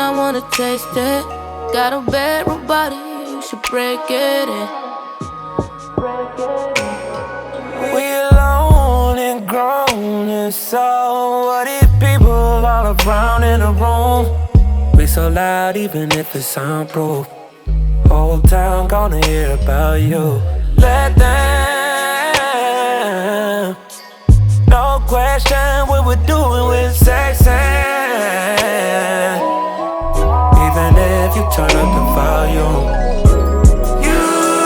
I wanna taste it. Got a bedroom body, you should break it in. We alone and grown, and so what if people all around in the room? We so loud even if it's soundproof. Whole town gonna hear about you. Let them, no question what we're doing with sex. Even if you turn up the volume, you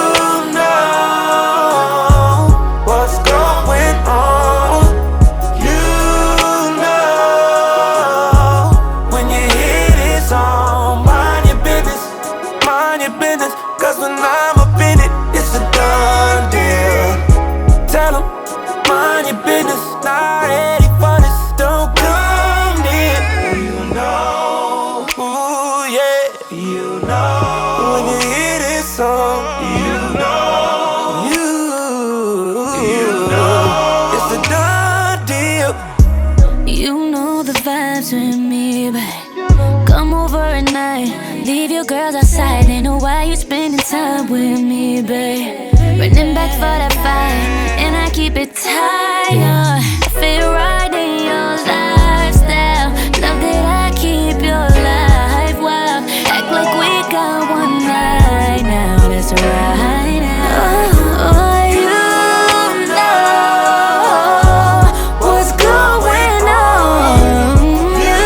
know what's going on. You know when you hear this song, mind your business, mind your business. Cause when I'm up in it, it's a done deal. Tell them, mind your business, not ready for this, don't come near. You know, ooh yeah, you know. When you hear this song, you know, you know. It's a done deal. You know the vibes with me, babe. Come over at night, leave your girls outside. They know why you spending time with me, babe. Running back for that fight, and I keep it tight. I fit right in your lifestyle. Love that I keep your life wild. Act like we got one night now, that's right now. Oh, you know what's going on. You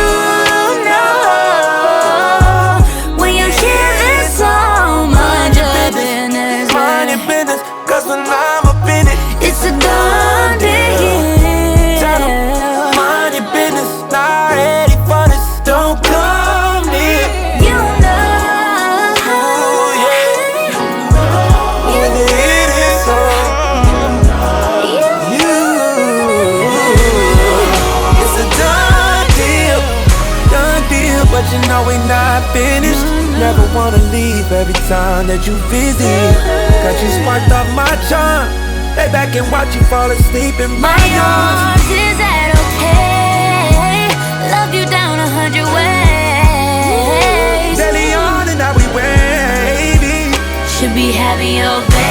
know when you hear this song, mind your business, Mind your business, cause when I'm up in it, it's a done deal. tell them, mind your business, not ready for this, don't come near. You know, Ooh yeah, when you hear this song, it's a done deal, but you know we not finished. Never wanna leave every time that you visit. Got you sparked off my charm. Lay back and watch you fall asleep in my arms. is that okay? Love you down 100 ways. Daily on and now we wavy. Should be happy, oh baby.